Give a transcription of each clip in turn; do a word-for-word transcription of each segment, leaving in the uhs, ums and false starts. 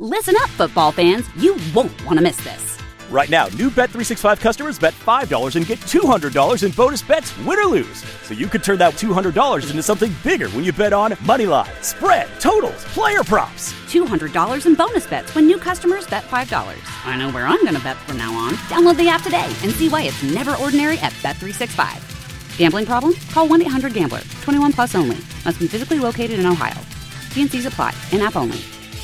Listen up, football fans. You won't want to miss this. Right now, new Bet three sixty-five customers bet five dollars and get two hundred dollars in bonus bets, win or lose. So you could turn that two hundred dollars into something bigger when you bet on money line, spread, totals, player props. two hundred dollars in bonus bets when new customers bet five dollars. I know where I'm going to bet from now on. Download the app today and see why it's never ordinary at Bet three sixty-five. Gambling problem? Call one eight hundred gambler. twenty-one plus only. Must be physically located in Ohio. T and C's apply. In-app only.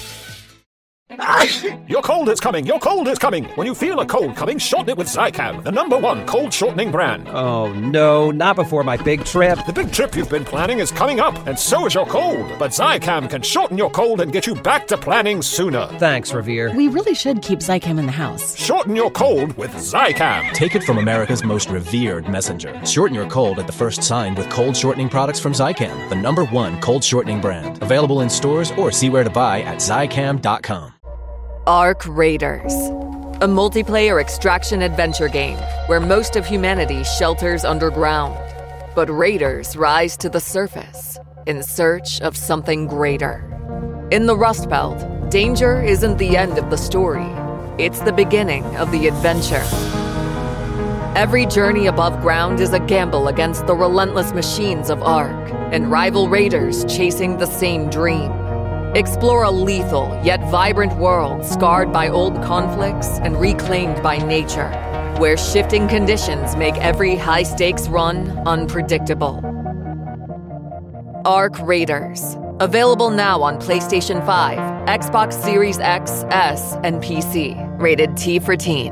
Your cold is coming, your cold is coming. When you feel a cold coming, shorten it with Zicam, the number one cold shortening brand. Oh no, not before my big trip. The big trip you've been planning is coming up, and so is your cold. But Zicam can shorten your cold and get you back to planning sooner. Thanks, Revere. We really should keep Zicam in the house. Shorten your cold with Zicam. Take it from America's most revered messenger. Shorten your cold at the first sign with cold shortening products from Zicam, the number one cold shortening brand. Available in stores or see where to buy at Zicam dot com. Ark Raiders, a multiplayer extraction adventure game where most of humanity shelters underground, but raiders rise to the surface in search of something greater. In the Rust Belt, danger isn't the end of the story, it's the beginning of the adventure. Every journey above ground is a gamble against the relentless machines of Ark and rival raiders chasing the same dream. Explore a lethal yet vibrant world scarred by old conflicts and reclaimed by nature, where shifting conditions make every high-stakes run unpredictable. Ark Raiders. Available now on PlayStation five, Xbox Series X, S, and P C. Rated T for Teen.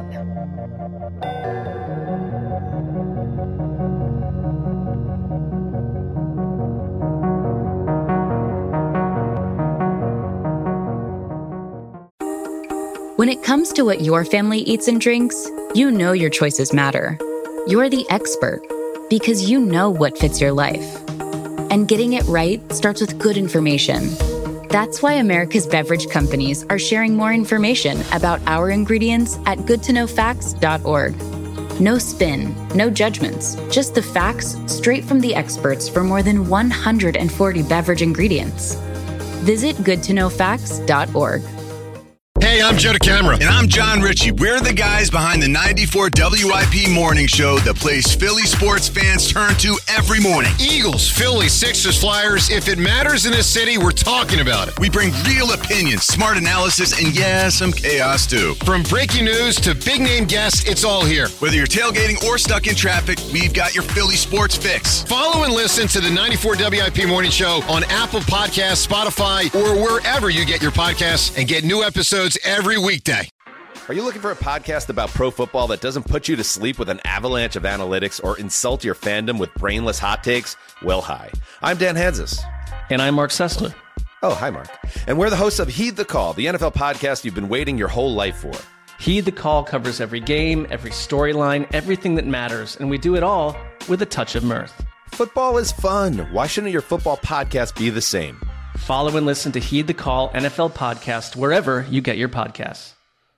When it comes to what your family eats and drinks, you know your choices matter. You're the expert because you know what fits your life. And getting it right starts with good information. That's why America's beverage companies are sharing more information about our ingredients at good to know facts dot org. No spin, no judgments, just the facts straight from the experts for more than one hundred forty beverage ingredients. Visit good to know facts dot org. Hey, I'm Joe DeCamara. And I'm John Ritchie. We're the guys behind the ninety-four W I P morning show that plays Philly sports fans turn to every morning. Eagles, Phillies, Sixers, Flyers. If it matters in this city, we're talking about it. We bring real opinions, smart analysis, and yeah, some chaos too. From breaking news to big-name guests, it's all here. Whether you're tailgating or stuck in traffic, we've got your Philly sports fix. Follow and listen to the ninety-four W I P morning show on Apple Podcasts, Spotify, or wherever you get your podcasts, and get new episodes every weekday. Are you looking for a podcast about pro football that doesn't put you to sleep with an avalanche of analytics or insult your fandom with brainless hot takes? Well, hi. I'm Dan Hanzus. And I'm Mark Sessler. Oh, hi, Mark. And we're the hosts of Heed the Call, the N F L podcast you've been waiting your whole life for. Heed the Call covers every game, every storyline, everything that matters, and we do it all with a touch of mirth. Football is fun. Why shouldn't your football podcast be the same? Follow and listen to Heed the Call N F L podcast wherever you get your podcasts.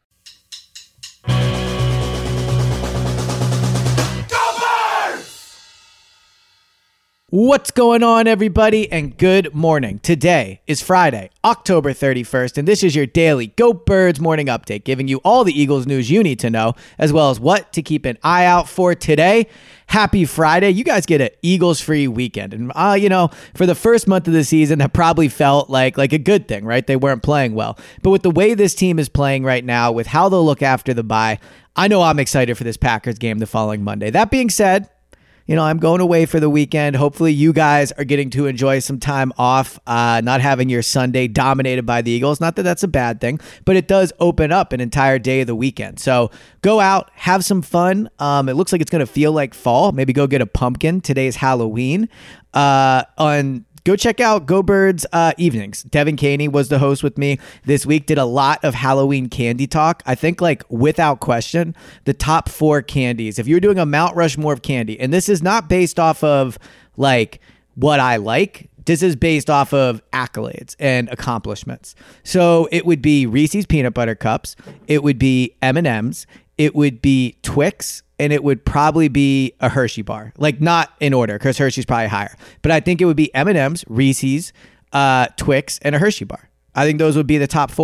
What's going on, everybody, and good morning. Today is Friday, October thirty-first, and this is your daily Go Birds morning update, giving you all the Eagles news you need to know, as well as what to keep an eye out for today. Happy Friday. You guys get an Eagles-free weekend. And, uh, you know, for the first month of the season, that probably felt like, like a good thing, right? They weren't playing well. But with the way this team is playing right now, with how they'll look after the bye, I know I'm excited for this Packers game the following Monday. That being said, you know, I'm going away for the weekend. Hopefully you guys are getting to enjoy some time off, uh, not having your Sunday dominated by the Eagles. Not that that's a bad thing, but it does open up an entire day of the weekend. So go out, have some fun. Um, it looks like it's going to feel like fall. Maybe go get a pumpkin. Today's Halloween. Uh, on Go check out Go Birds uh, Evenings. Devin Caney was the host with me this week. Did a lot of Halloween candy talk. I think, like, without question, the top four candies. If you're doing a Mount Rushmore of candy, and this is not based off of, like, what I like. This is based off of accolades and accomplishments. So it would be Reese's Peanut Butter Cups. It would be M and M's. It would be Twix. And it would probably be a Hershey bar. Like, not in order, because Hershey's probably higher. But I think it would be M and M's, Reese's, uh, Twix, and a Hershey bar. I think those would be the top four.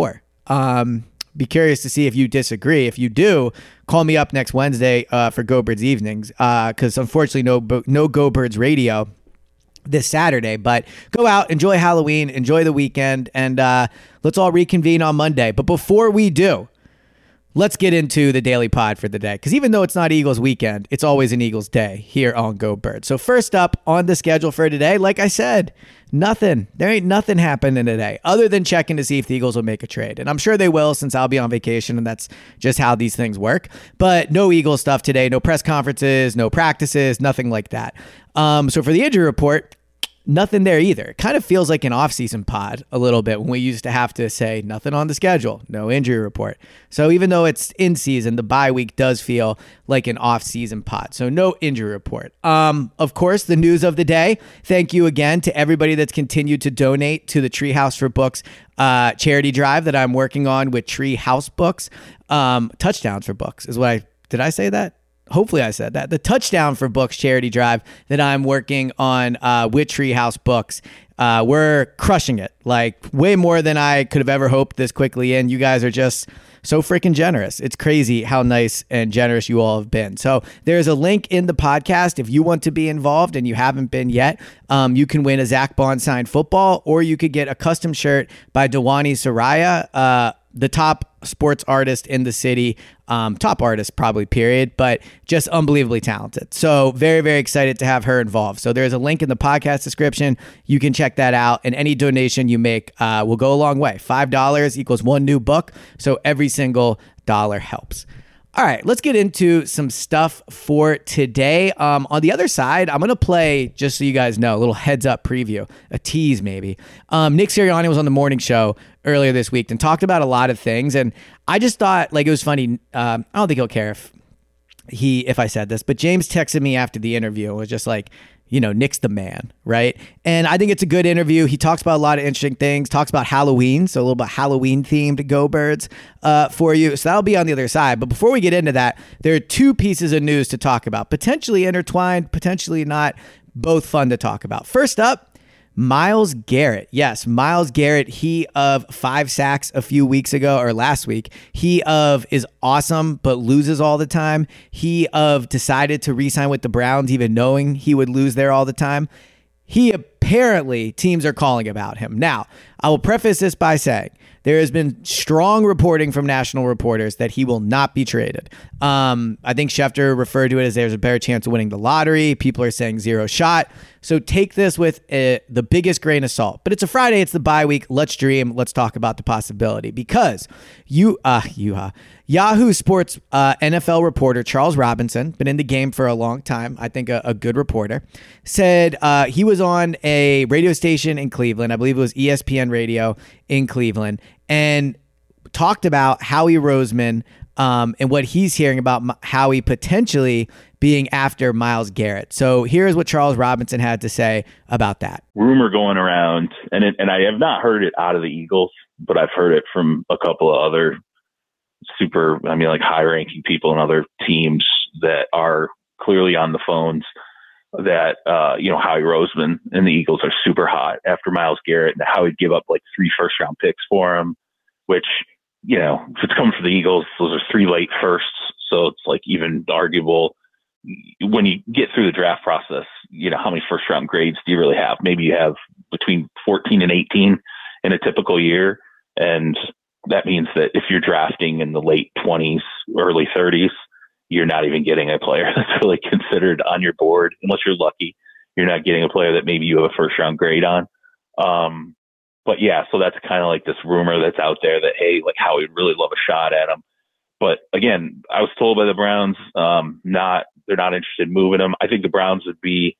Um, be curious to see if you disagree. If you do, call me up next Wednesday uh, for Go Birds Evenings, because uh, unfortunately no no Go Birds radio this Saturday. But go out, enjoy Halloween, enjoy the weekend, and uh, let's all reconvene on Monday. But before we do, let's get into the daily pod for the day, because even though it's not Eagles weekend, it's always an Eagles day here on Go Birds. So first up on the schedule for today, like I said, nothing. There ain't nothing happening today other than checking to see if the Eagles will make a trade. And I'm sure they will, since I'll be on vacation, and that's just how these things work. But no Eagles stuff today, no press conferences, no practices, nothing like that. Um, so for the injury report, nothing there either. It kind of feels like an off-season pod a little bit when we used to have to say nothing on the schedule, no injury report. So even though it's in season, the bye week does feel like an off-season pod. So no injury report. Um, of course, the news of the day. Thank you again to everybody that's continued to donate to the Treehouse for Books uh, charity drive that I'm working on with Treehouse Books. Um, touchdowns for Books is what I did. I say that? Hopefully I said that. The Touchdown for Books charity drive that I'm working on uh, with Treehouse Books. Uh, we're crushing it, like way more than I could have ever hoped this quickly. And you guys are just so freaking generous. It's crazy how nice and generous you all have been. So there's a link in the podcast. If you want to be involved and you haven't been yet, um, you can win a Zach Bond signed football, or you could get a custom shirt by Dewani Saraya, uh, the top sports artist in the city, um, top artist probably, period, but just unbelievably talented. So very, very excited to have her involved. So there's a link in the podcast description. You can check that out, and any donation you make uh, will go a long way. five dollars equals one new book, so every single dollar helps. All right, let's get into some stuff for today. Um, on the other side, I'm going to play, just so you guys know, a little heads up preview, a tease maybe. Um, Nick Sirianni was on the morning show earlier this week and talked about a lot of things. And I just thought, like, it was funny. Um, I don't think he'll care if he, if I said this, but James texted me after the interview and was just like, you know, Nick's the man, right? And I think it's a good interview. He talks about a lot of interesting things, talks about Halloween, so a little bit Halloween themed Go Birds uh, for you. So that'll be on the other side. But before we get into that, there are two pieces of news to talk about, potentially intertwined, potentially not, both fun to talk about. First up, Myles Garrett. Yes, Myles Garrett, he of five sacks a few weeks ago, or last week. He of is awesome, but loses all the time. He of decided to re-sign with the Browns, even knowing he would lose there all the time. He apparently, teams are calling about him. Now, I will preface this by saying, there has been strong reporting from national reporters that he will not be traded. Um, I think Schefter referred to it as there's a better chance of winning the lottery. People are saying zero shot. So take this with uh, the biggest grain of salt. But it's a Friday. It's the bye week. Let's dream. Let's talk about the possibility. Because you, uh, you, uh, Yahoo Sports uh, N F L reporter Charles Robinson, been in the game for a long time, I think a, a good reporter, said uh, he was on a radio station in Cleveland. I believe it was E S P N Radio in Cleveland, and talked about Howie Roseman um, and what he's hearing about M- Howie potentially being after Myles Garrett. So here's what Charles Robinson had to say about that. Rumor going around, and it, and I have not heard it out of the Eagles, but I've heard it from a couple of other super, I mean, like high-ranking people in other teams that are clearly on the phones, that, uh, you know, Howie Roseman and the Eagles are super hot after Myles Garrett, and how he'd give up like three first-round picks for him, which, you know, if it's coming from the Eagles, those are three late firsts, so it's like even arguable. When you get through the draft process, you know, how many first-round grades do you really have? Maybe you have between fourteen and eighteen in a typical year, and that means that if you're drafting in the late twenties, early thirties, you're not even getting a player that's really considered on your board. Unless you're lucky, you're not getting a player that maybe you have a first round grade on. Um, but yeah, so that's kind of like this rumor that's out there that, hey, like how we'd really love a shot at him. But again, I was told by the Browns, um, not, they're not interested in moving him. I think the Browns would be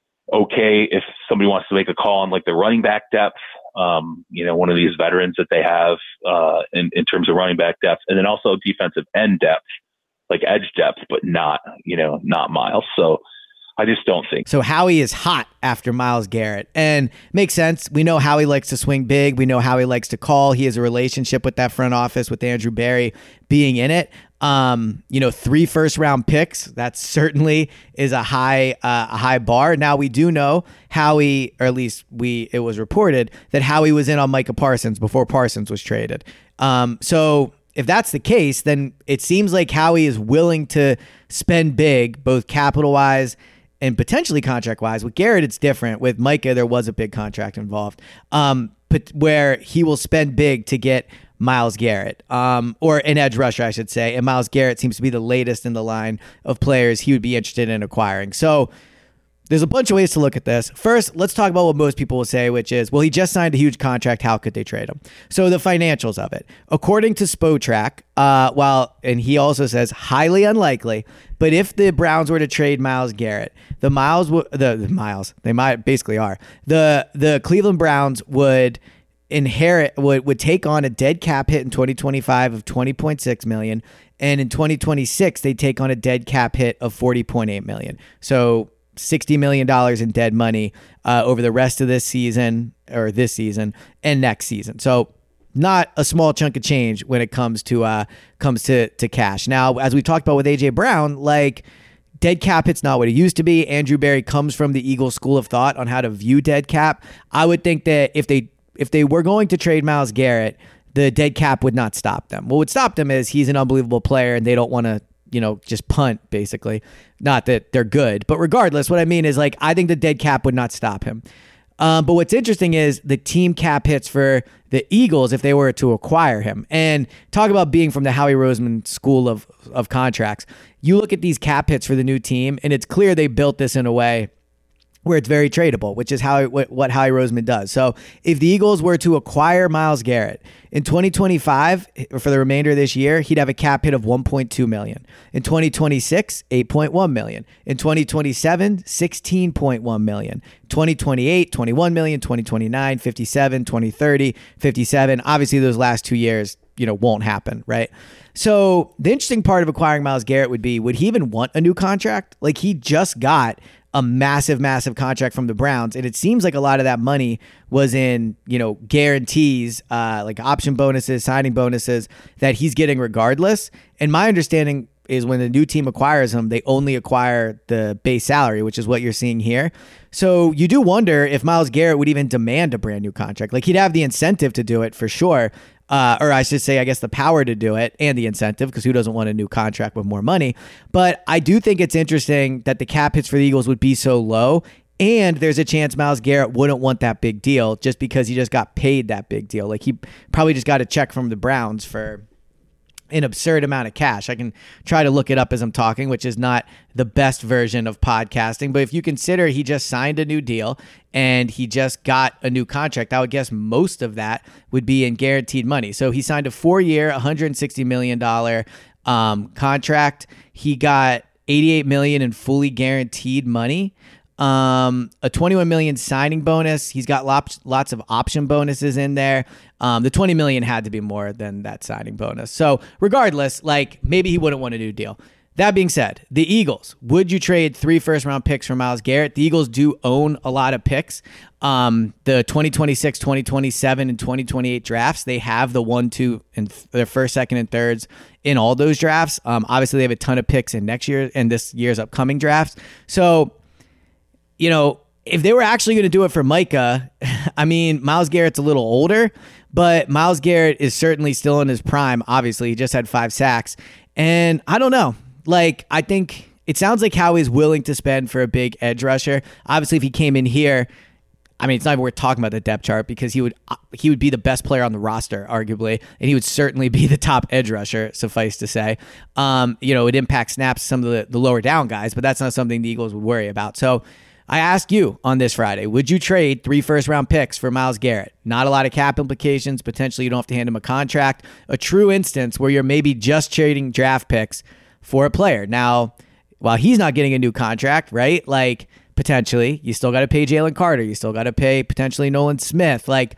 okay if somebody wants to make a call on like the running back depth. Um, you know, one of these veterans that they have uh, in, in terms of running back depth, and then also defensive end depth, like edge depth, but not, you know, not Myles. So I just don't think. So Howie is hot after Myles Garrett, and makes sense. We know Howie likes to swing big. We know Howie likes to call. He has a relationship with that front office with Andrew Berry being in it. Um, you know, three first round picks, that certainly is a high, uh, a high bar. Now we do know Howie, or at least we, it was reported that Howie was in on Micah Parsons before Parsons was traded. Um, so if that's the case, then it seems like Howie is willing to spend big, both capital-wise and potentially contract-wise. With Garrett, it's different. With Micah, there was a big contract involved, um, but where he will spend big to get Myles Garrett, um, or an edge rusher, I should say. And Myles Garrett seems to be the latest in the line of players he would be interested in acquiring. So there's a bunch of ways to look at this. First, let's talk about what most people will say, which is, well, he just signed a huge contract. How could they trade him? So the financials of it. According to Spotrac, uh, while, and he also says highly unlikely, but if the Browns were to trade Myles Garrett, the Miles, w- the, the Miles, they might basically are, the the Cleveland Browns would inherit, would, would take on a dead cap hit in twenty twenty-five of twenty point six million dollars. And in twenty twenty-six, they take on a dead cap hit of forty point eight million dollars. So sixty million dollars in dead money uh, over the rest of this season or this season and next season. So not a small chunk of change when it comes to uh, comes to, to cash. Now, as we talked about with A J Brown, like dead cap hit's not what it used to be. Andrew Berry comes from the Eagles school of thought on how to view dead cap. I would think that if they if they were going to trade Myles Garrett, the dead cap would not stop them. What would stop them is he's an unbelievable player and they don't want to, you know, just punt, basically. Not that they're good, but regardless, what I mean is, like, I think the dead cap would not stop him. Um, but what's interesting is the team cap hits for the Eagles if they were to acquire him. And talk about being from the Howie Roseman school of, of contracts. You look at these cap hits for the new team, and it's clear they built this in a way where it's very tradable, which is how what, what Howie Roseman does. So if the Eagles were to acquire Myles Garrett in twenty twenty-five, for the remainder of this year, he'd have a cap hit of one point two million dollars. In twenty twenty-six, eight point one million dollars. In twenty twenty-seven, sixteen point one million dollars. twenty twenty-eight, twenty-one million dollars. twenty twenty-nine, fifty-seven, twenty thirty, fifty-seven. Obviously, those last two years, you know, won't happen, right? So the interesting part of acquiring Myles Garrett would be, would he even want a new contract? Like, he just got a massive, massive contract from the Browns. And it seems like a lot of that money was in, you know, guarantees, uh, like option bonuses, signing bonuses that he's getting regardless. And my understanding is when the new team acquires him, they only acquire the base salary, which is what you're seeing here. So you do wonder if Myles Garrett would even demand a brand new contract. Like, he'd have the incentive to do it for sure. Uh, or I should say, I guess, the power to do it and the incentive, because who doesn't want a new contract with more money? But I do think it's interesting that the cap hits for the Eagles would be so low, and there's a chance Myles Garrett wouldn't want that big deal just because he just got paid that big deal. Like, he probably just got a check from the Browns for an absurd amount of cash. I can try to look it up as I'm talking, which is not the best version of podcasting. But if you consider he just signed a new deal and he just got a new contract, I would guess most of that would be in guaranteed money. So he signed a four-year, one hundred sixty million dollars um, contract. He got eighty-eight million dollars in fully guaranteed money. Um, a twenty-one million dollars signing bonus. He's got lots, lots of option bonuses in there. Um, the twenty million dollars had to be more than that signing bonus. So regardless, like, maybe he wouldn't want a new deal. That being said, the Eagles, would you trade three first round picks for Myles Garrett? The Eagles do own a lot of picks. Um, the twenty twenty-six, twenty twenty-seven, and twenty twenty-eight drafts, they have the one, two, and th- their first, second, and thirds in all those drafts. Um, obviously they have a ton of picks in next year and this year's upcoming drafts. So, you know, if they were actually going to do it for Micah, I mean, Myles Garrett's a little older, but Myles Garrett is certainly still in his prime. Obviously, he just had five sacks. And I don't know. Like, I think it sounds like Howie's willing to spend for a big edge rusher. Obviously, if he came in here, I mean, it's not even worth talking about the depth chart because he would he would be the best player on the roster, arguably, and he would certainly be the top edge rusher, suffice to say. Um, you know, it impacts snaps some of the, the lower down guys, but that's not something the Eagles would worry about. So I ask you on this Friday, would you trade three first-round picks for Myles Garrett? Not a lot of cap implications. Potentially, you don't have to hand him a contract. A true instance where you're maybe just trading draft picks for a player. Now, while he's not getting a new contract, right? Like, potentially, you still got to pay Jalen Carter. You still got to pay, potentially, Nolan Smith. Like,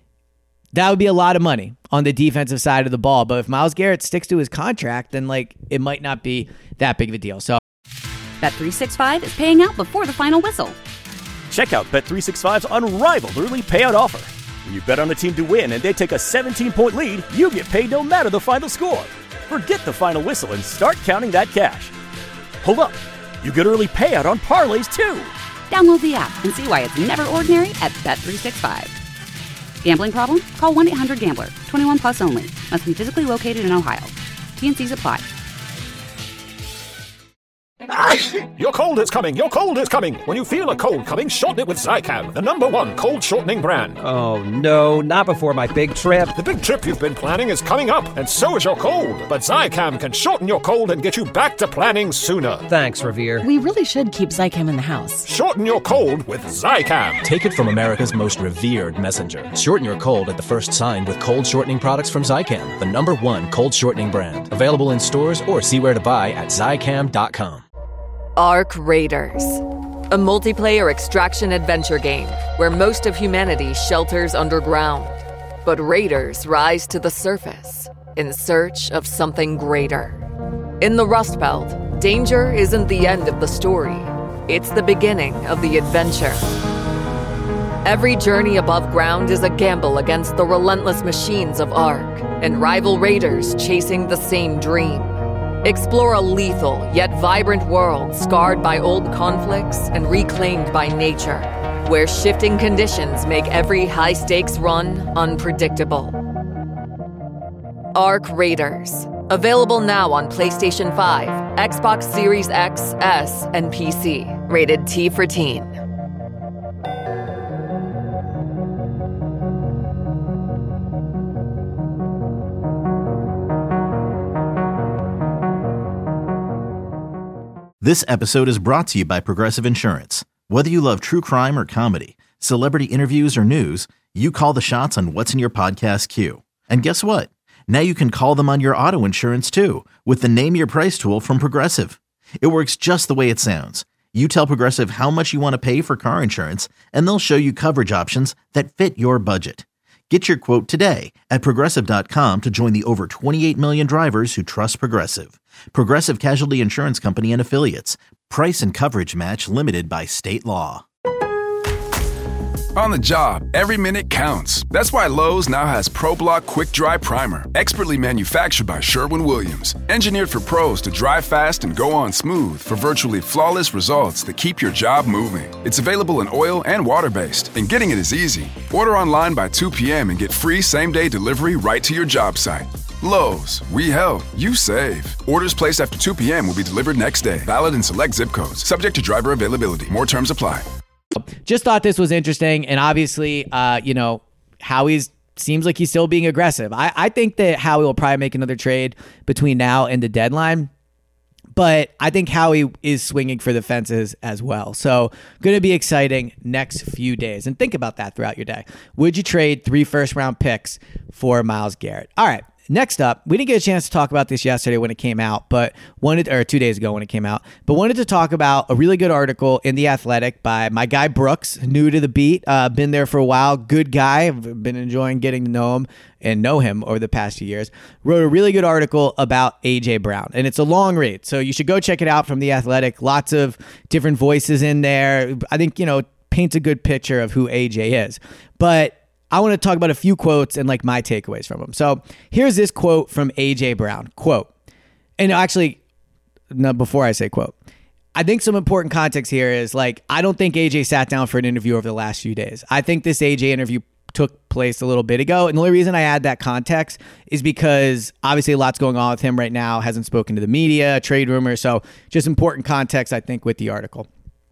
that would be a lot of money on the defensive side of the ball. But if Myles Garrett sticks to his contract, then, like, it might not be that big of a deal. So, Bet three sixty-five is paying out before the final whistle. Check out Bet three sixty-five's unrivaled early payout offer. When you bet on a team to win and they take a seventeen-point lead, you get paid no matter the final score. Forget the final whistle and start counting that cash. Hold up. You get early payout on parlays, too. Download the app and see why it's never ordinary at Bet three sixty-five. Gambling problem? Call one eight hundred gambler. twenty-one plus only. Must be physically located in Ohio. T N Cs apply. Your cold is coming. Your cold is coming. When you feel a cold coming, shorten it with Zycam, the number one cold shortening brand. Oh, no, not before my big trip. The big trip you've been planning is coming up, and so is your cold. But Zycam can shorten your cold and get you back to planning sooner. Thanks, Revere. We really should keep Zycam in the house. Shorten your cold with Zycam. Take it from America's most revered messenger. Shorten your cold at the first sign with cold shortening products from Zycam, the number one cold shortening brand. Available in stores or see where to buy at zycam dot com. Ark Raiders, a multiplayer extraction adventure game where most of humanity shelters underground, but raiders rise to the surface in search of something greater. In the Rust Belt, danger isn't the end of the story, it's the beginning of the adventure. Every journey above ground is a gamble against the relentless machines of Ark and rival raiders chasing the same dream. Explore a lethal yet vibrant world scarred by old conflicts and reclaimed by nature, where shifting conditions make every high-stakes run unpredictable. Ark Raiders. Available now on PlayStation five, Xbox Series X, S, and P C. Rated T for Teen. This episode is brought to you by Progressive Insurance. Whether you love true crime or comedy, celebrity interviews or news, you call the shots on what's in your podcast queue. And guess what? Now you can call them on your auto insurance too with the Name Your Price tool from Progressive. It works just the way it sounds. You tell Progressive how much you want to pay for car insurance, and they'll show you coverage options that fit your budget. Get your quote today at Progressive dot com to join the over twenty-eight million drivers who trust Progressive. Progressive Casualty Insurance Company and Affiliates. Price and coverage match limited by state law. On the job, every minute counts. That's why Lowe's now has ProBlock Quick Dry Primer, expertly manufactured by Sherwin-Williams. Engineered for pros to dry fast and go on smooth for virtually flawless results that keep your job moving. It's available in oil and water-based, and getting it is easy. Order online by two p.m. and get free same-day delivery right to your job site. Lowe's, we help, you save. Orders placed after two p.m. will be delivered next day. Valid in select zip codes. Subject to driver availability. More terms apply. Just thought this was interesting, and obviously, uh, you know, Howie's seems like he's still being aggressive. I, I think that Howie will probably make another trade between now and the deadline, but I think Howie is swinging for the fences as well. So going to be exciting next few days. And think about that throughout your day. Would you trade three first-round picks for Myles Garrett? All right. Next up, we didn't get a chance to talk about this yesterday when it came out, but wanted, or two days ago when it came out, but wanted to talk about a really good article in The Athletic by my guy Brooks, new to the beat, uh, been there for a while, good guy, I've been enjoying getting to know him and know him over the past few years, wrote a really good article about A J Brown, and it's a long read, so you should go check it out from The Athletic. Lots of different voices in there. I think, you know, paints a good picture of who A J is, but I want to talk about a few quotes and like my takeaways from them. So here's this quote from A J Brown. Quote, and actually, no, before I say quote, I think some important context here is like, I don't think A J sat down for an interview over the last few days. I think this A J interview took place a little bit ago. And the only reason I add that context is because obviously a lot's going on with him right now, hasn't spoken to the media, trade rumors. So just important context, I think, with the article.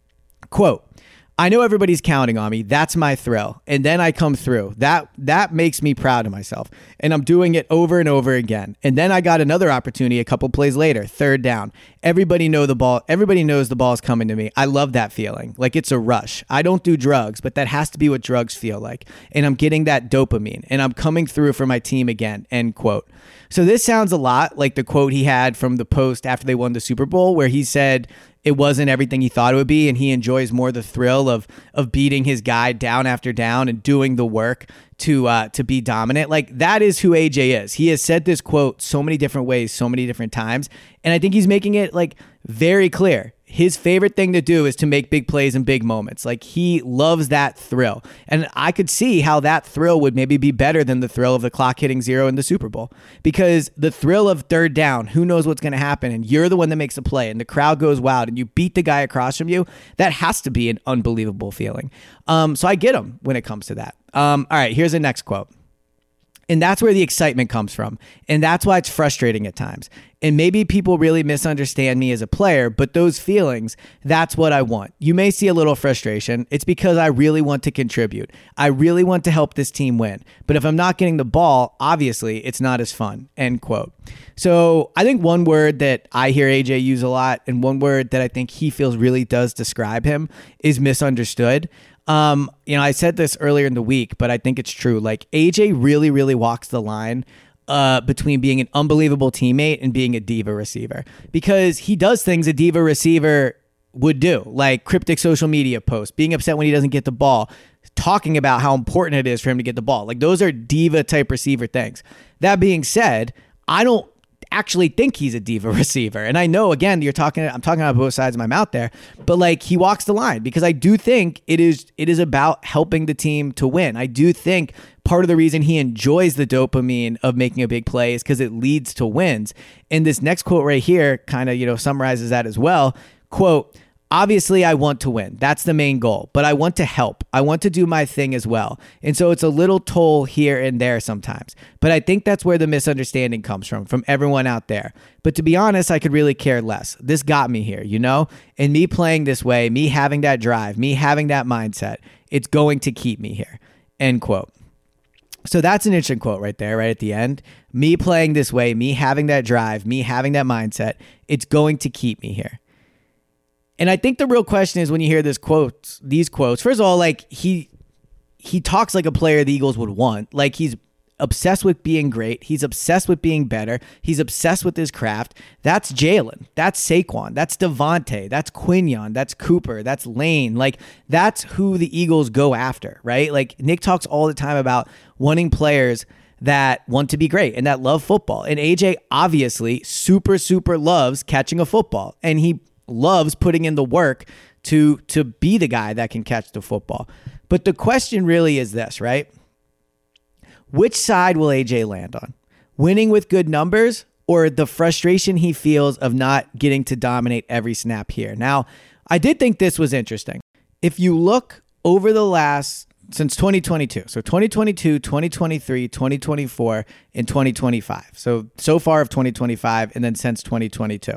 Quote, I know everybody's counting on me. That's my thrill. And then I come through. That that makes me proud of myself. And I'm doing it over and over again. And then I got another opportunity a couple plays later, third down. Everybody know the ball. Everybody knows the ball's coming to me. I love that feeling. Like it's a rush. I don't do drugs, but that has to be what drugs feel like. And I'm getting that dopamine. And I'm coming through for my team again. End quote. So this sounds a lot like the quote he had from the post after they won the Super Bowl, where he said it wasn't everything he thought it would be, and he enjoys more the thrill of of beating his guy down after down and doing the work to uh, to be dominant. Like that is who A J is. He has said this quote so many different ways, so many different times, and I think he's making it like very clear. his favorite thing to do is to make big plays in big moments. Like, he loves that thrill. And I could see how that thrill would maybe be better than the thrill of the clock hitting zero in the Super Bowl. Because the thrill of third down, who knows what's going to happen, and you're the one that makes the play, and the crowd goes wild, and you beat the guy across from you, that has to be an unbelievable feeling. Um, so I get him when it comes to that. Um, all right, here's the next quote. And that's where the excitement comes from. And that's why it's frustrating at times. And maybe people really misunderstand me as a player, but those feelings, that's what I want. You may see a little frustration. It's because I really want to contribute. I really want to help this team win. But if I'm not getting the ball, obviously it's not as fun, end quote. So I think one word that I hear A J use a lot, and one word that I think he feels really does describe him, is misunderstood. Um, you know, I said this earlier in the week, but I think it's true. Like, A J really, really walks the line uh, between being an unbelievable teammate and being a diva receiver, because he does things a diva receiver would do, like cryptic social media posts, being upset when he doesn't get the ball, talking about how important it is for him to get the ball. Like, those are diva type receiver things. That being said, I don't actually think he's a diva receiver. And I know, again, you're talking, I'm talking about both sides of my mouth there, but like, he walks the line, because I do think it is, it is about helping the team to win. I do think part of the reason he enjoys the dopamine of making a big play is because it leads to wins. And this next quote right here kind of, you know, summarizes that as well. Quote, "Obviously, I want to win. That's the main goal. But I want to help. I want to do my thing as well. And so it's a little toll here and there sometimes. But I think that's where the misunderstanding comes from, from everyone out there. But to be honest, I could really care less. This got me here, you know? And me playing this way, me having that drive, me having that mindset, it's going to keep me here." End quote. So that's an interesting quote right there, right at the end. Me playing this way, me having that drive, me having that mindset, it's going to keep me here. And I think the real question is, when you hear this quotes, these quotes, first of all, like, he he talks like a player the Eagles would want. Like, he's obsessed with being great. He's obsessed with being better. He's obsessed with his craft. That's Jalen. That's Saquon. That's Devontae. That's Quinion. That's Cooper. That's Lane. Like, that's who the Eagles go after, right? Like, Nick talks all the time about wanting players that want to be great and that love football. And A J obviously super, super loves catching a football. And he loves putting in the work to to be the guy that can catch the football. But the question really is this, right? Which side will A J land on? Winning with good numbers, or the frustration he feels of not getting to dominate every snap here? Now, I did think this was interesting. If you look over the last, since twenty twenty-two, so twenty twenty-two, twenty twenty-three, twenty twenty-four, and twenty twenty-five. So, so far of twenty twenty-five, and then since twenty twenty-two.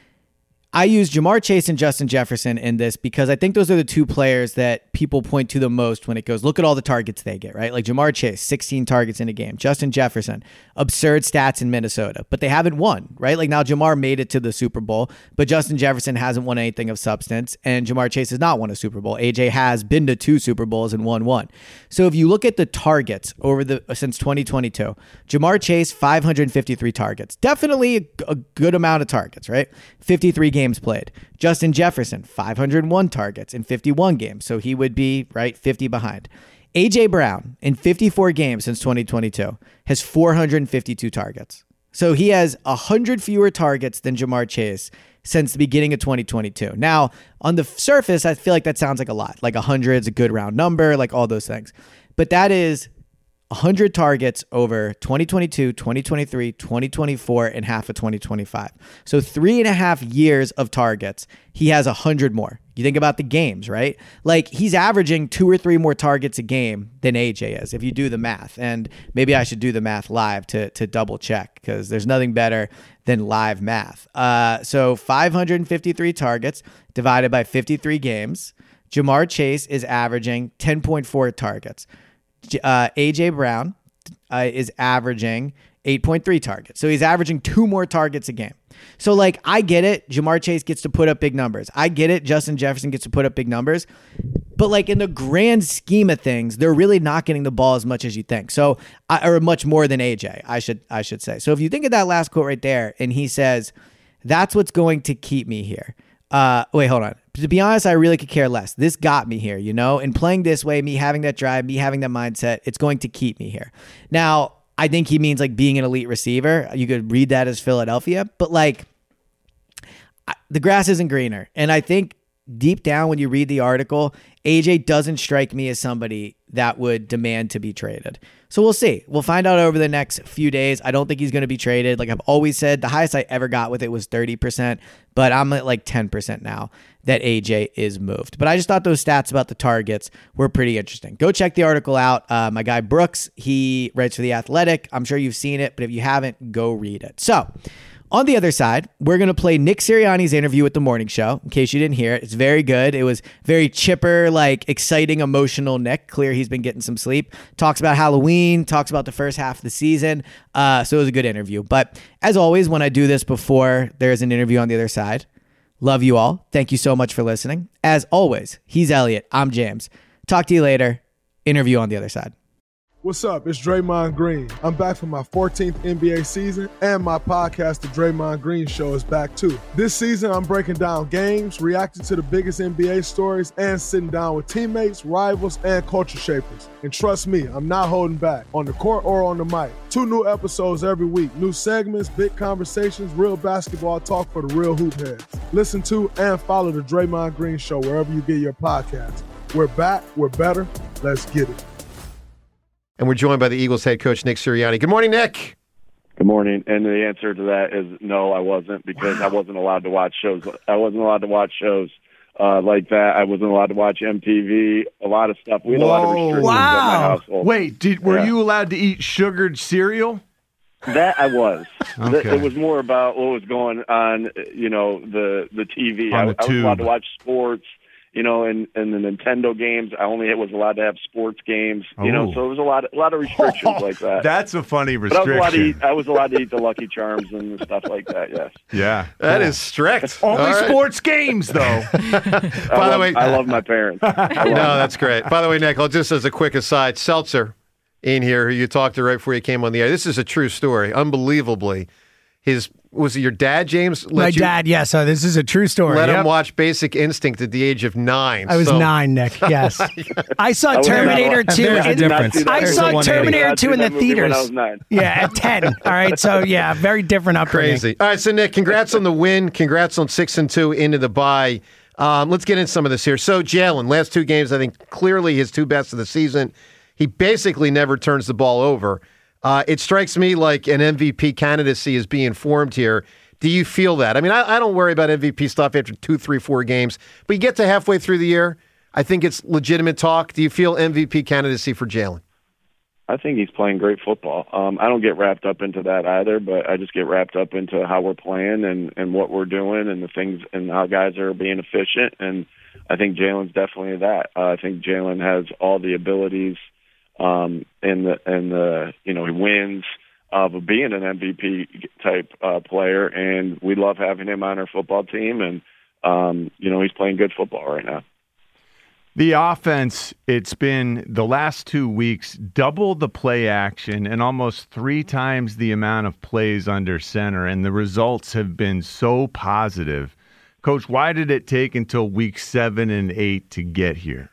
I use Ja'Marr Chase and Justin Jefferson in this because I think those are the two players that people point to the most when it goes, look at all the targets they get, right? Like Ja'Marr Chase, sixteen targets in a game. Justin Jefferson, absurd stats in Minnesota, but they haven't won, right? Like, now Ja'Marr made it to the Super Bowl, but Justin Jefferson hasn't won anything of substance, and Ja'Marr Chase has not won a Super Bowl. A J has been to two Super Bowls and won one. So if you look at the targets over the since twenty twenty-two, Ja'Marr Chase, five hundred fifty-three targets. Definitely a, a good amount of targets, right? fifty-three games played. Justin Jefferson, five hundred one targets in fifty-one games. So he would be, right, fifty behind. A J Brown, in fifty-four games since twenty twenty-two, has four hundred fifty-two targets. So he has one hundred fewer targets than Ja'Marr Chase since the beginning of twenty twenty-two. Now, on the surface, I feel like that sounds like a lot. Like one hundred is a good round number, like all those things. But that is one hundred targets over twenty twenty-two, twenty twenty-three, twenty twenty-four, and half of twenty twenty-five. So three and a half years of targets, he has one hundred more. You think about the games, right? Like, he's averaging two or three more targets a game than A J is, if you do the math. And maybe I should do the math live to, to double check, because there's nothing better than live math. Uh, so five hundred fifty-three targets divided by fifty-three games. Ja'Marr Chase is averaging ten point four targets. Uh, A J Brown uh, is averaging eight point three targets. So he's averaging two more targets a game. So, like, I get it. Ja'Marr Chase gets to put up big numbers. I get it. Justin Jefferson gets to put up big numbers. But, like, in the grand scheme of things, they're really not getting the ball as much as you think. So, or much more than A J, I should I should say. So if you think of that last quote right there, and he says, that's what's going to keep me here. Uh, wait, hold on. To be honest, I really could care less. This got me here, you know? And playing this way, me having that drive, me having that mindset, it's going to keep me here. Now, I think he means, like, being an elite receiver. You could read that as Philadelphia. But, like, the grass isn't greener. And I think deep down when you read the article, A J doesn't strike me as somebody that would demand to be traded. So we'll see. We'll find out over the next few days. I don't think he's going to be traded. Like I've always said, the highest I ever got with it was thirty percent, but I'm at like ten percent now that A J is moved. But I just thought those stats about the targets were pretty interesting. Go check the article out. Uh, my guy Brooks, he writes for The Athletic. I'm sure you've seen it, but if you haven't, go read it. So on the other side, we're going to play Nick Sirianni's interview with The Morning Show, in case you didn't hear it. It's very good. It was very chipper, like exciting, emotional Nick. Clear he's been getting some sleep. Talks about Halloween, talks about the first half of the season. Uh, so it was a good interview. But as always, when I do this before there's an interview on the other side, love you all. Thank you so much for listening. As always, he's Elliot. I'm James. Talk to you later. Interview on the other side. What's up? It's Draymond Green. I'm back for my fourteenth N B A season, and my podcast, The Draymond Green Show, is back too. This season, I'm breaking down games, reacting to the biggest N B A stories, and sitting down with teammates, rivals, and culture shapers. And trust me, I'm not holding back, on the court or on the mic. Two new episodes every week, new segments, big conversations, real basketball talk for the real hoop heads. Listen to and follow The Draymond Green Show wherever you get your podcasts. We're back, we're better, let's get it. And we're joined by the Eagles head coach, Nick Sirianni. Good morning, Nick. Good morning. And the answer to that is no, I wasn't, because wow. I wasn't allowed to watch shows. I wasn't allowed to watch shows uh, like that. I wasn't allowed to watch M T V, a lot of stuff. We had Whoa. a lot of restrictions wow. at my household. Wait, did, were yeah. you allowed to eat sugared cereal? That I was. Okay. It was more about what was going on, you know, the, the T V. On I, the I was allowed to watch sports. You know, and, and the Nintendo games, I only was allowed to have sports games. You oh. know, so there was a lot, a lot of restrictions like that. That's a funny restriction. But I was allowed to eat. I was allowed to eat the Lucky Charms and stuff like that. Yes. Yeah, that cool. is strict. Only right. sports games, though. By the love, way, I love my parents. Love no, them. That's great. By the way, Nick, just as a quick aside, Seltzer in here, who you talked to right before you came on the air. This is a true story. Unbelievably, his. Was it your dad, James? My you, dad, yes. So this is a true story. Let yep. him watch Basic Instinct at the age of nine. I was so. nine, Nick. Yes. I saw I Terminator two. There's a difference. I There's saw Terminator two in the theaters. When I was nine. Yeah, at ten. All right. So yeah, very different upbringing. Crazy. All right. So Nick, congrats on the win. Congrats on six and two into the bye. Um, let's get into some of this here. So Jalen, last two games, I think clearly his two best of the season. He basically never turns the ball over. Uh, it strikes me like an M V P candidacy is being formed here. Do you feel that? I mean, I, I don't worry about M V P stuff after two, three, four games, but you get to halfway through the year, I think it's legitimate talk. Do you feel M V P candidacy for Jalen? I think he's playing great football. Um, I don't get wrapped up into that either, but I just get wrapped up into how we're playing and, and what we're doing and the things and how guys are being efficient. And I think Jalen's definitely that. Uh, I think Jalen has all the abilities um, and the and the you know he wins. Of being an M V P type uh, player, and we love having him on our football team. And um, you know, he's playing good football right now. The offense, it's been the last two weeks double the play action and almost three times the amount of plays under center, and the results have been so positive. Coach, why did it take until week seven and eight to get here?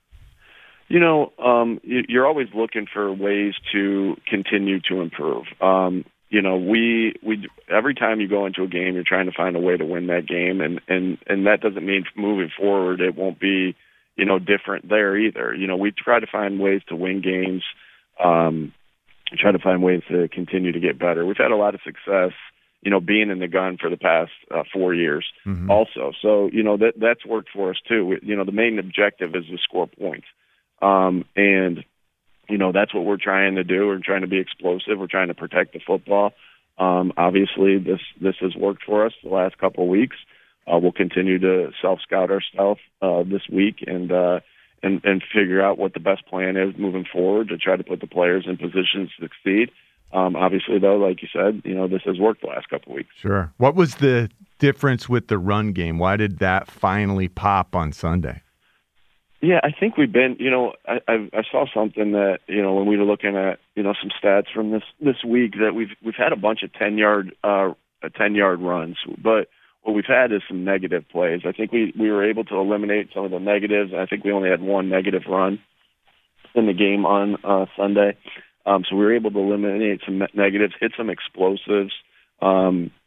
You know, um, you're always looking for ways to continue to improve. Um, you know, we we every time you go into a game, you're trying to find a way to win that game, and and and that doesn't mean moving forward it won't be, you know, different there either. You know, we try to find ways to win games, um, try to find ways to continue to get better. We've had a lot of success, you know, being in the gun for the past uh, four years mm-hmm. also. So, you know, that that's worked for us too. We, you know, the main objective is to score points. Um, and, you know, that's what we're trying to do. We're trying to be explosive. We're trying to protect the football. Um, obviously, this this has worked for us the last couple of weeks. Uh, we'll continue to self-scout ourselves uh, this week and, uh, and and figure out what the best plan is moving forward to try to put the players in positions to succeed. Um, obviously, though, like you said, you know, this has worked the last couple of weeks. Sure. What was the difference with the run game? Why did that finally pop on Sunday? Yeah, I think we've been, you know, I, I I saw something that, you know, when we were looking at, you know, some stats from this, this week that we've we've had a bunch of ten-yard uh, ten-yard runs, but what we've had is some negative plays. I think we, we were able to eliminate some of the negatives. I think we only had one negative run in the game on uh, Sunday. Um, so we were able to eliminate some negatives, hit some explosives, um,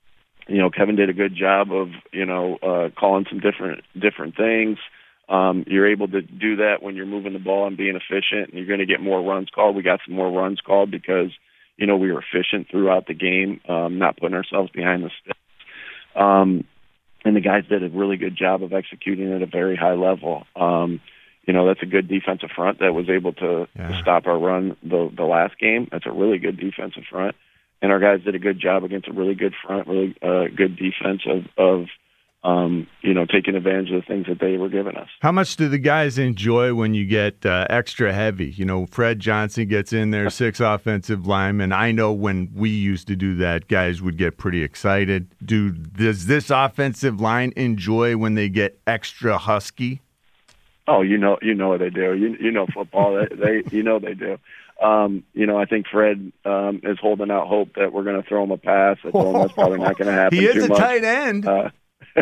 you know, Kevin did a good job of, you know, uh, calling some different different things. Um, you're able to do that when you're moving the ball and being efficient, and you're going to get more runs called. We got some more runs called because, you know, we were efficient throughout the game, um, not putting ourselves behind the sticks. Um, and the guys did a really good job of executing at a very high level. Um, you know, that's a good defensive front that was able to, yeah. to stop our run the, the last game. That's a really good defensive front. And our guys did a good job against a really good front, really uh, good defense of, of um, you know, taking advantage of the things that they were giving us. How much do the guys enjoy when you get uh, extra heavy? You know, Fred Johnson gets in there, six offensive linemen. I know when we used to do that, guys would get pretty excited. Do does this offensive line enjoy when they get extra husky? Oh, you know, you know what they do. You you know football. they, they you know they do. Um, you know, I think Fred um, is holding out hope that we're going to throw him a pass. I told him that's probably not going to happen. He is too a much. tight end. Uh,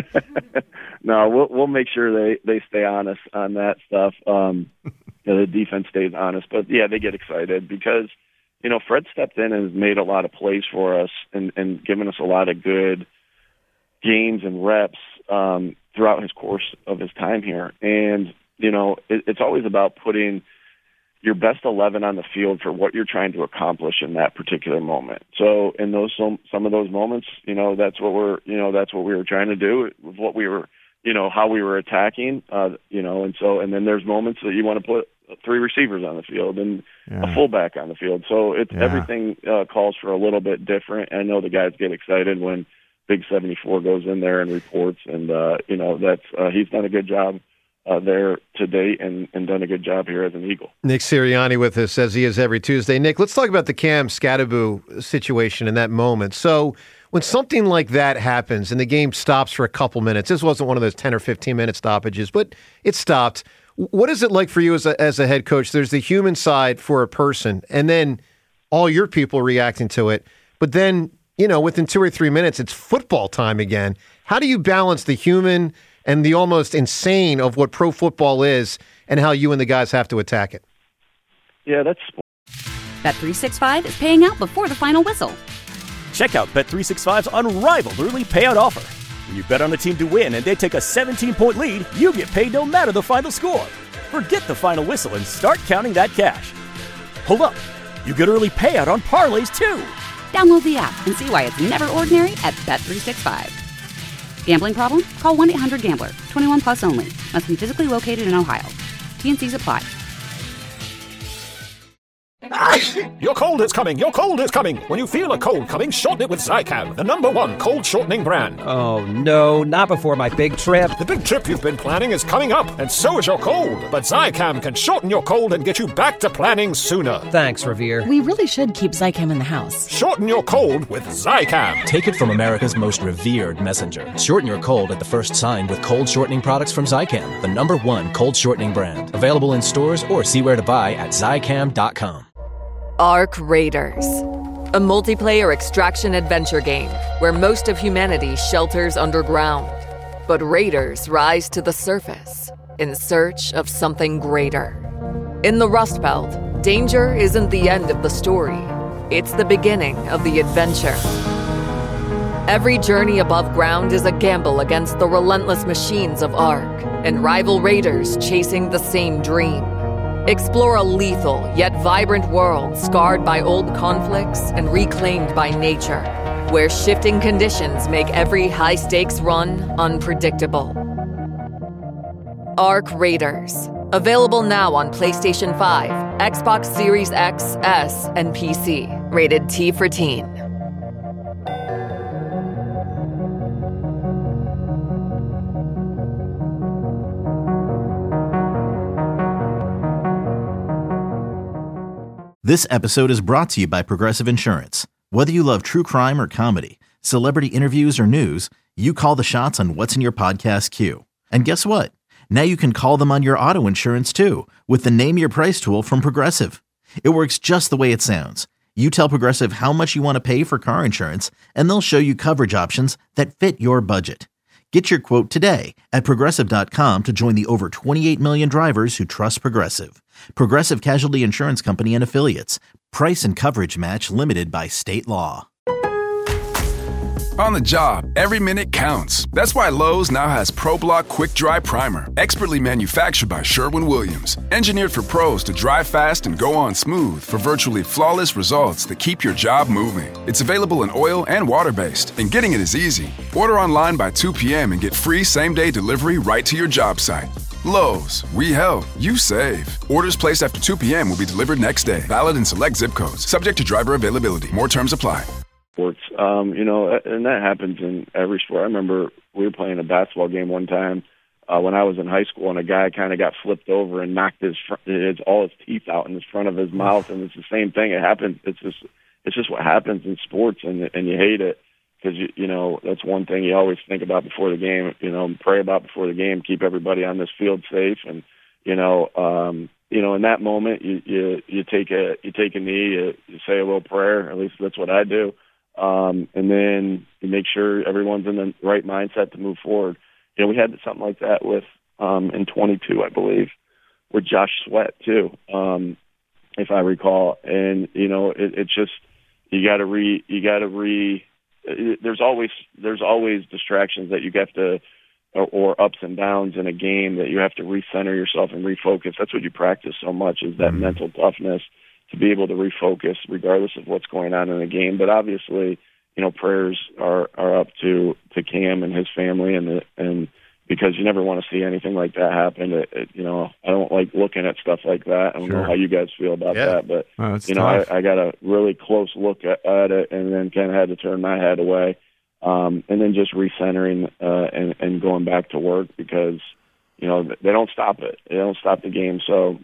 no, we'll we'll make sure they, they stay honest on that stuff. Um, you know, the defense stays honest, but yeah, they get excited because you know Fred stepped in and has made a lot of plays for us and, and given us a lot of good games and reps um, throughout his course of his time here. And you know, it, it's always about putting your best eleven on the field for what you're trying to accomplish in that particular moment. So in those some, some of those moments, you know, that's what we're, you know, that's what we were trying to do, what we were, you know, how we were attacking, uh, you know, and so, and then there's moments that you want to put three receivers on the field and yeah. a fullback on the field. So it's yeah. everything uh, calls for a little bit different. I know the guys get excited when Big seventy-four goes in there and reports, and uh, you know, that's uh, he's done a good job Uh, there to date and, and done a good job here as an Eagle. Nick Sirianni with us, as he is every Tuesday. Nick, let's talk about the Cam Skattebo situation in that moment. So when something like that happens and the game stops for a couple minutes, this wasn't one of those ten or fifteen minute stoppages, but it stopped. What is it like for you as a, as a head coach? There's the human side for a person and then all your people reacting to it. But then, you know, within two or three minutes, it's football time again. How do you balance the human and the almost insane of what pro football is and how you and the guys have to attack it? Yeah, that's... Bet three sixty-five is paying out before the final whistle. Check out Bet three sixty-five's unrivaled early payout offer. When you bet on a team to win and they take a seventeen-point lead, you get paid no matter the final score. Forget the final whistle and start counting that cash. Hold up. You get early payout on parlays, too. Download the app and see why it's never ordinary at Bet three sixty-five. Gambling problem? Call one eight hundred gambler. twenty-one plus only. Must be physically located in Ohio. T N Cs apply. Your cold is coming. Your cold is coming. When you feel a cold coming, shorten it with Zicam, the number one cold shortening brand. Oh, no, not before my big trip. The big trip you've been planning is coming up, and so is your cold. But Zicam can shorten your cold and get you back to planning sooner. Thanks, Revere. We really should keep Zicam in the house. Shorten your cold with Zicam. Take it from America's most revered messenger. Shorten your cold at the first sign with cold shortening products from Zicam, the number one cold shortening brand. Available in stores or see where to buy at Zicam dot com. Arc Raiders, a multiplayer extraction adventure game where most of humanity shelters underground, but raiders rise to the surface in search of something greater. In the Rust Belt, danger isn't the end of the story, it's the beginning of the adventure. Every journey above ground is a gamble against the relentless machines of Arc and rival raiders chasing the same dream. Explore a lethal yet vibrant world scarred by old conflicts and reclaimed by nature, where shifting conditions make every high-stakes run unpredictable. Arc Raiders. Available now on PlayStation five, Xbox Series X, S, and P C. Rated T for Teen. This episode is brought to you by Progressive Insurance. Whether you love true crime or comedy, celebrity interviews or news, you call the shots on what's in your podcast queue. And guess what? Now you can call them on your auto insurance too with the Name Your Price tool from Progressive. It works just the way it sounds. You tell Progressive how much you want to pay for car insurance, and they'll show you coverage options that fit your budget. Get your quote today at Progressive dot com to join the over twenty-eight million drivers who trust Progressive. Progressive Casualty Insurance Company and Affiliates. Price and coverage match limited by state law. On the job, every minute counts. That's why Lowe's now has ProBlock Quick Dry Primer, expertly manufactured by Sherwin-Williams. Engineered for pros to dry fast and go on smooth for virtually flawless results that keep your job moving. It's available in oil and water-based, and getting it is easy. Order online by two p.m. and get free same-day delivery right to your job site. Lowe's, we help, you save. Orders placed after two p.m. will be delivered next day. Valid in select zip codes. Subject to driver availability. More terms apply. Sports, um, you know, and that happens in every sport. I remember we were playing a basketball game one time uh, when I was in high school, and a guy kind of got flipped over and knocked his, fr- his all his teeth out in the front of his mouth, and it's the same thing. It happens. It's just it's just what happens in sports, and and you hate it because you you know that's one thing you always think about before the game. You know, pray about before the game. Keep everybody on this field safe, and you know. Um, You know, in that moment, you you you take a you take a knee, you, you say a little prayer. At least that's what I do, um, and then you make sure everyone's in the right mindset to move forward. You know, we had something like that with um, in twenty-two, I believe, with Josh Sweat too, um, if I recall. And you know, it, it's just you got to re you got to re. It, there's always there's always distractions that you have to. Or, or ups and downs in a game that you have to recenter yourself and refocus. That's what you practice so much is that mm-hmm. mental toughness to be able to refocus regardless of what's going on in the game. But obviously, you know, prayers are, are up to, to Cam and his family, and the, and because you never want to see anything like that happen. It, it, you know, I don't like looking at stuff like that. I don't Sure. know how you guys feel about Yeah. that, but Oh, it's you know, I, tough. I got a really close look at, at it, and then kind of had to turn my head away. Um, and then just recentering uh, and, and going back to work because, you know, they don't stop it. They don't stop the game. So,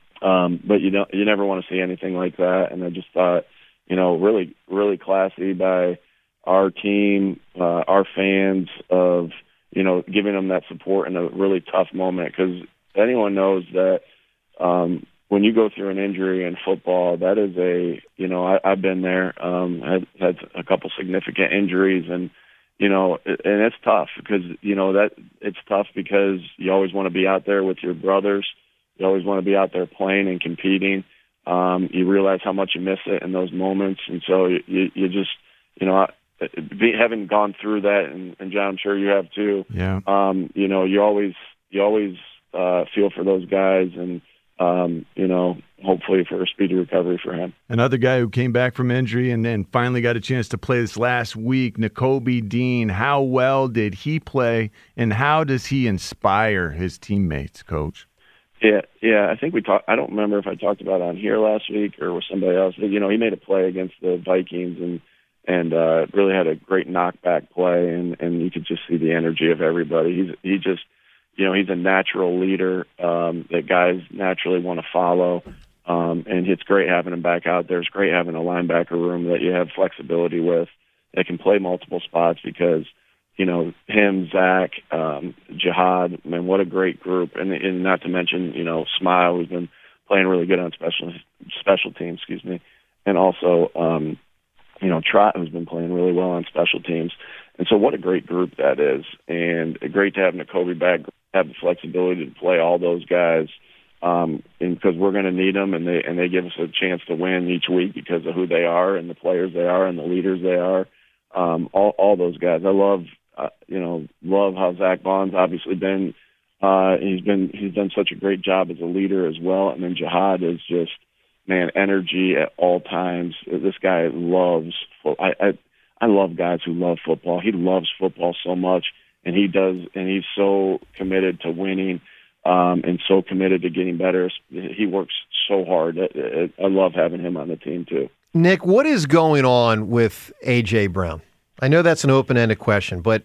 um, but you don't, you never want to see anything like that. And I just thought, you know, really, really classy by our team, uh, our fans of, you know, giving them that support in a really tough moment. Because anyone knows that um, when you go through an injury in football, that is a, you know, I, I've been there, um, had, had a couple significant injuries, and, you know, and it's tough because, you know, that it's tough because you always want to be out there with your brothers. You always want to be out there playing and competing. Um, you realize how much you miss it in those moments. And so you, you, you just, you know, be, having gone through that, and, and John, I'm sure you have too. Yeah. Um, you know, you always, you always uh, feel for those guys, and, Um, you know, hopefully for a speedy recovery for him. Another guy who came back from injury and then finally got a chance to play this last week, Nakobe Dean. How well did he play, and how does he inspire his teammates, Coach? Yeah, yeah. I think we talked. I don't remember if I talked about it on here last week or with somebody else. But, you know, he made a play against the Vikings and and uh, really had a great knockback play, and, and you could just see the energy of everybody. He's he just. You know, he's a natural leader um, that guys naturally want to follow, um, and it's great having him back out there. It's great having a linebacker room that you have flexibility with that can play multiple spots because, you know, him, Zach, um, Jihad, man, what a great group. And, and not to mention, you know, Smile, who's been playing really good on special special teams, excuse me, and also, um, you know, Trot, who's been playing really well on special teams. And so what a great group that is. And great to have Nakobe back, have the flexibility to play all those guys um, and because we're going to need them, and they and they give us a chance to win each week because of who they are and the players they are and the leaders they are. Um, all, all those guys. I love, uh, you know, love how Zach Bond's obviously been. Uh, he's been he's done such a great job as a leader as well. And then Jihad is just, man, energy at all times. This guy loves. I, I I love guys who love football. He loves football so much, and he does, and he's so committed to winning, um, and so committed to getting better. He works so hard. I, I love having him on the team too. Nick, what is going on with A J Brown? I know that's an open-ended question, but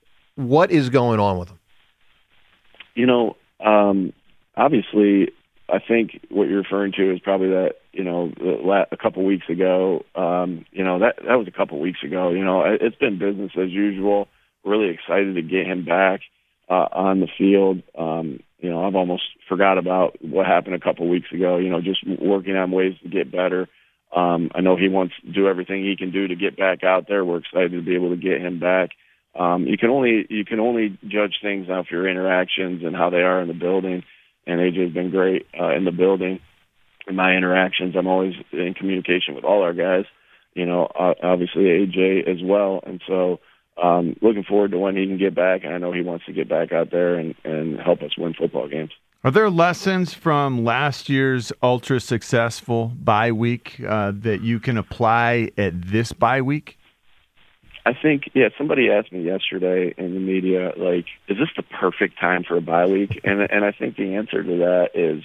what is going on with him? You know, um, obviously, I think what you're referring to is probably that, you know, a couple weeks ago, um, you know, that that was a couple weeks ago. You know, it's been business as usual. Really excited to get him back uh, on the field. Um, you know, I've almost forgot about what happened a couple weeks ago, you know, just working on ways to get better. Um, I know he wants to do everything he can do to get back out there. We're excited to be able to get him back. Um, you can only you can only judge things off your interactions and how they are in the building. And A J's been great uh, in the building. In my interactions, I'm always in communication with all our guys. you know, obviously A J as well. And so um, looking forward to when he can get back. I know he wants to get back out there and, and help us win football games. Are there lessons from last year's ultra successful bye week uh, that you can apply at this bye week? I think, yeah, somebody asked me yesterday in the media, like, is this the perfect time for a bye week? And and I think the answer to that is,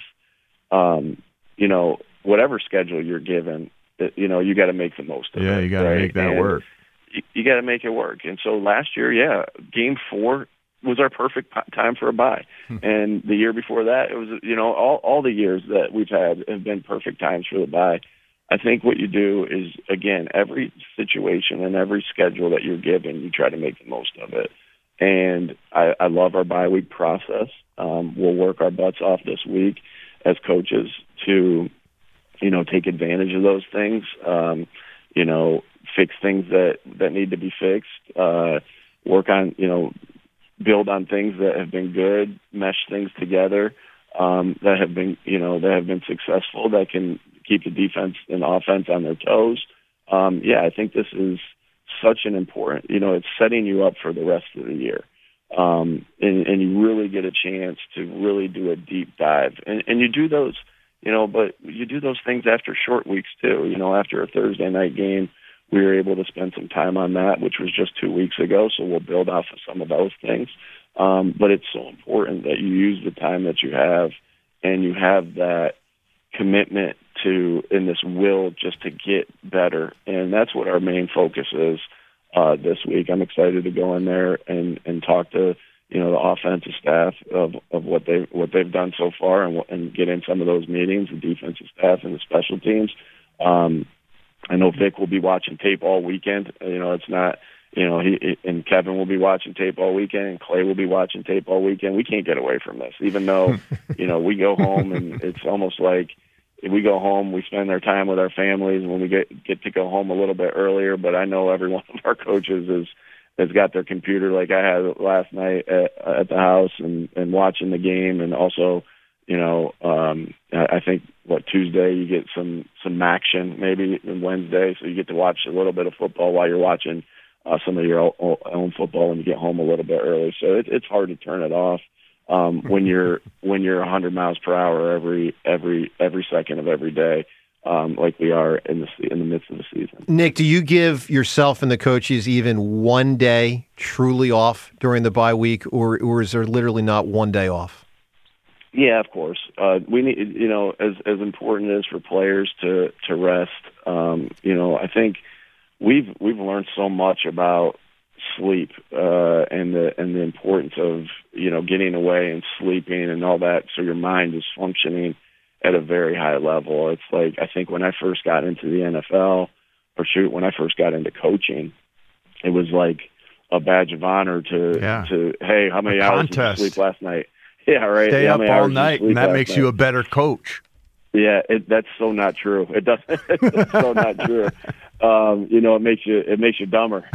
um, you know, whatever schedule you're given, you know, you got to make the most of yeah, it. Yeah, you got to right? make that and work. You, you got to make it work. And so last year, yeah, game four was our perfect time for a bye. And the year before that, it was, you know, all, all the years that we've had have been perfect times for the bye. I think what you do is, again, every situation and every schedule that you're given, you try to make the most of it. And I, I love our bye week process. Um, we'll work our butts off this week as coaches to, you know, take advantage of those things, um, you know, fix things that, that need to be fixed, uh, work on, you know, build on things that have been good, mesh things together um, that have been, you know, that have been successful, that can keep the defense and offense on their toes. Um, yeah, I think this is such an important, you know, it's setting you up for the rest of the year. Um, and, and you really get a chance to really do a deep dive. And, and you do those, you know, but you do those things after short weeks too. You know, after a Thursday night game, we were able to spend some time on that, which was just two weeks ago. So we'll build off of some of those things. Um, but it's so important that you use the time that you have and you have that commitment to, in this will just to get better. And that's what our main focus is uh, this week. I'm excited to go in there and, and talk to, you know, the offensive staff of, of what they what they've done so far and, and get in some of those meetings, the defensive staff and the special teams. Um, I know Vic will be watching tape all weekend. You know, it's not, you know, he and Kevin will be watching tape all weekend, and Clay will be watching tape all weekend. We can't get away from this, even though, you know, we go home and it's almost like we go home, we spend our time with our families, and when we get get to go home a little bit earlier. But I know every one of our coaches is has got their computer like I had last night at, at the house and, and watching the game, and also, you know, um, I think what Tuesday you get some some action, maybe and Wednesday, so you get to watch a little bit of football while you're watching uh, some of your own football, and you get home a little bit early. So it, it's hard to turn it off um, when you're when you're one hundred miles per hour every every every second of every day, um, like we are in the in the midst of the season. Nick, do you give yourself and the coaches even one day truly off during the bye week, or or is there literally not one day off? Yeah, of course. Uh, we need, you know, as as important it is for players to to rest. Um, you know, I think we've we've learned so much about sleep uh, and the and the importance of, you know, getting away and sleeping and all that, so your mind is functioning at a very high level. It's like, I think when I first got into the N F L, or shoot, when I first got into coaching, it was like a badge of honor to Yeah. to hey, how many A hours did you contest. sleep last night? Yeah, right. Stay How up many all hours did you night, sleep and that last makes night? you a better coach. Yeah, it, that's so not true. It doesn't. It's so not true. Um, you know, it makes you it makes you dumber.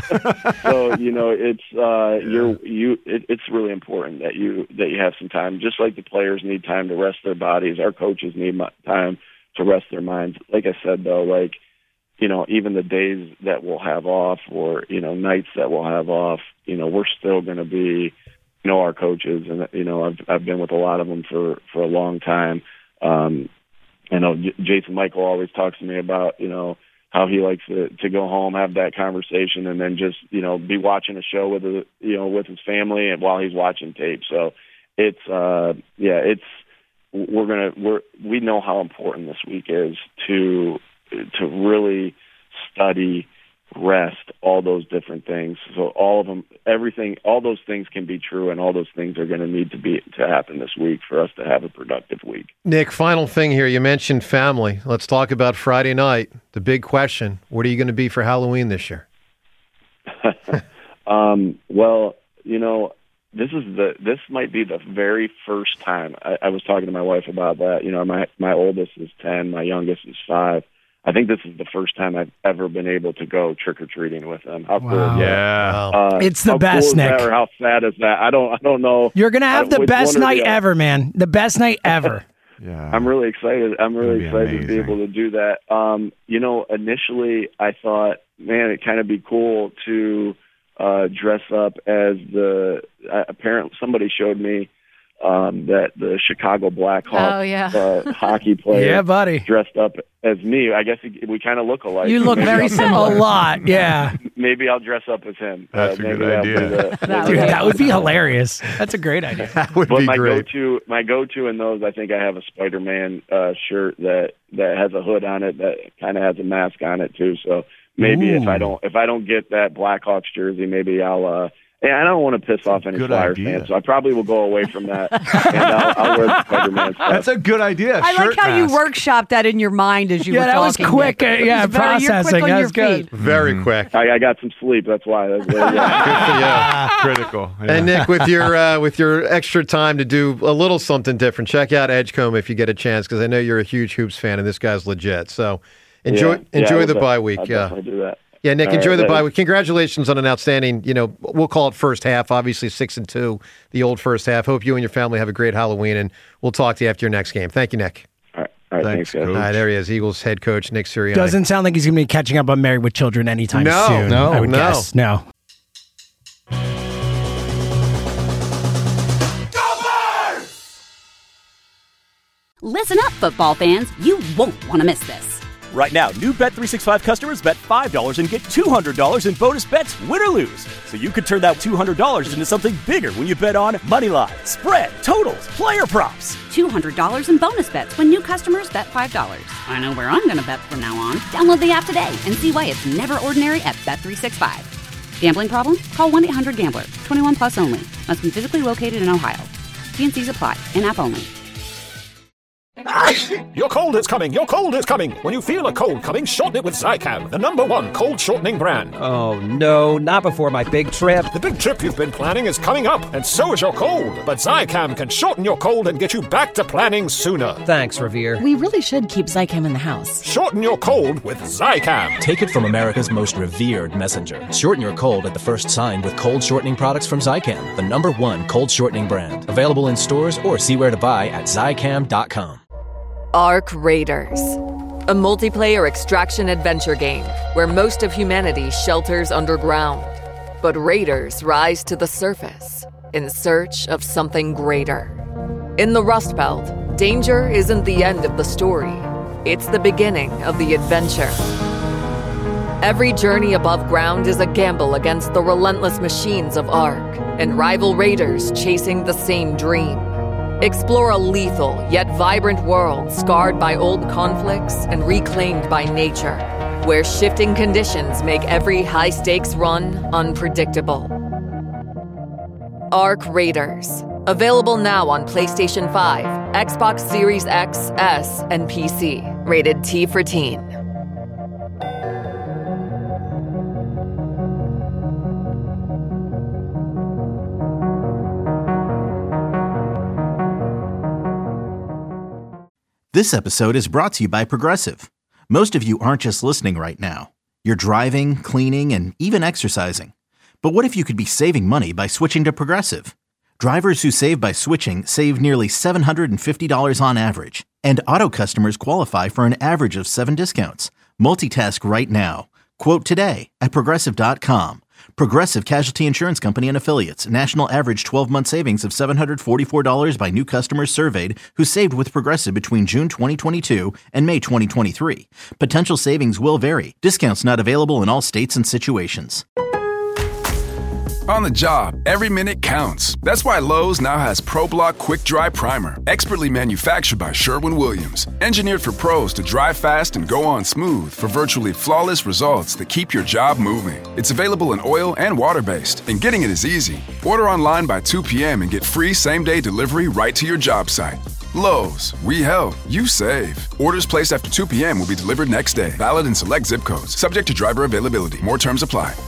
So you know, it's uh, you're you. It, it's really important that you that you have some time. Just like the players need time to rest their bodies, our coaches need mo- time to rest their minds. Like I said, though, like, you know, even the days that we'll have off, or, you know, nights that we'll have off, you know, we're still going to be, you know, our coaches, and you know, I've I've been with a lot of them for for a long time. Um, I know J- Jason Michael always talks to me about, you know, how he likes to, to go home, have that conversation, and then just, you know, be watching a show with the, you know, with his family and while he's watching tape. So it's, uh, yeah, it's, we're going to, we're, we know how important this week is to, to really study, rest, all those different things. So all of them, everything, all those things can be true, and all those things are going to need to be, to happen this week for us to have a productive week. Nick, final thing here. You mentioned family. Let's talk about Friday night. The big question: what are you going to be for Halloween this year? um, well, you know, this is the this might be the very first time. I, I was talking to my wife about that. You know, my my oldest is ten, my youngest is five. I think this is the first time I've ever been able to go trick-or-treating with them. How cool is that? Yeah. Uh, It's the how best, cool is that, Nick. or how sad is that? I don't I don't know. You're going to have I- the which best one or night the other. ever, man. The best night ever. Yeah. I'm really excited. I'm really excited amazing. to be able to do that. Um, you know, initially I thought, man, it'd kind of be cool to uh, dress up as the. Uh, apparently, somebody showed me um, that the Chicago Blackhawks Oh, yeah. uh, hockey player, Yeah, buddy. dressed up as me. I guess he, we kind of look alike. You look Maybe very I'll- similar. A lot, yeah. Maybe I'll dress up as him. That's a maybe good that'll be idea. the- Dude, maybe that would be hilarious. That's a great idea. That would but be my great. go-to, my go-to in those, I think I have a Spider-Man uh, shirt that that has a hood on it that kind of has a mask on it too. So maybe if Ooh. I don't if I don't get that Blackhawks jersey, maybe I'll. Uh, and I don't want to piss off any good Flyers idea. fans, so I probably will go away from that and I'll, I'll wear the Spider-Man stuff. That's a good idea. I Shirt like how mask. you workshopped that in your mind as you Yeah, were that was talking. quick, Nick. uh, yeah, It was very- you're processing. quick on That your was good. feet. Very quick. I, I got some sleep. That's why. That's, yeah. Good for you. Critical. Yeah. And Nick, with your uh, with your extra time to do a little something different, check out Edgecombe if you get a chance, because I know you're a huge hoops fan, and this guy's legit. So enjoy Yeah. Yeah, enjoy I'll the def- bye week. I'll Yeah, definitely do that. yeah, Nick, All enjoy right, the bye later. week. Congratulations on an outstanding, you know, we'll call it first half. Obviously, six and two, the old first half. Hope you and your family have a great Halloween, and we'll talk to you after your next game. Thank you, Nick. All right, all right Thanks, thanks, guys. All right, there he is, Eagles head coach Nick Sirianni. Doesn't sound like he's going to be catching up on Married with Children anytime No, soon. no, I would no. guess. No. Listen up, football fans. You won't want to miss this. Right now, new Bet three sixty-five customers bet five dollars and get two hundred dollars in bonus bets, win or lose. So you could turn that two hundred dollars into something bigger when you bet on Moneyline, spread, totals, player props. two hundred dollars in bonus bets when new customers bet five dollars. I know where I'm going to bet from now on. Download the app today and see why it's never ordinary at Bet three sixty-five. Gambling problem? Call one eight hundred gambler. twenty-one plus only. Must be physically located in Ohio. T and C's apply. In-app only. Your cold is coming. Your cold is coming. When you feel a cold coming, shorten it with Zycam, the number one cold shortening brand. Oh, no, not before my big trip. The big trip you've been planning is coming up, and so is your cold. But Zycam can shorten your cold and get you back to planning sooner. Thanks, Revere. We really should keep Zycam in the house. Shorten your cold with Zycam. Take it from America's most revered messenger. Shorten your cold at the first sign with cold shortening products from Zycam, the number one cold shortening brand. Available in stores or see where to buy at zycam dot com. Ark Raiders, a multiplayer extraction adventure game where most of humanity shelters underground, but raiders rise to the surface in search of something greater. In the Rust Belt, danger isn't the end of the story, it's the beginning of the adventure. Every journey above ground is a gamble against the relentless machines of Ark and rival raiders chasing the same dream. Explore a lethal yet vibrant world scarred by old conflicts and reclaimed by nature, where shifting conditions make every high-stakes run unpredictable. Ark Raiders. Available now on PlayStation five, Xbox Series X, S, and P C. Rated T for Teen. This episode is brought to you by Progressive. Most of you aren't just listening right now. You're driving, cleaning, and even exercising. But what if you could be saving money by switching to Progressive? Drivers who save by switching save nearly seven hundred fifty dollars on average. And auto customers qualify for an average of seven discounts. Multitask right now. Quote today at progressive dot com. Progressive Casualty Insurance Company and Affiliates. National average twelve-month savings of seven hundred forty-four dollars by new customers surveyed who saved with Progressive between June twenty twenty-two and May twenty twenty-three. Potential savings will vary. Discounts not available in all states and situations. On the job, every minute counts. That's why Lowe's now has ProBlock Quick Dry Primer, expertly manufactured by Sherwin-Williams. Engineered for pros to dry fast and go on smooth for virtually flawless results that keep your job moving. It's available in oil and water-based, and getting it is easy. Order online by two p.m. and get free same-day delivery right to your job site. Lowe's, we help, you save. Orders placed after two p.m. will be delivered next day. Valid in select zip codes. Subject to driver availability. More terms apply.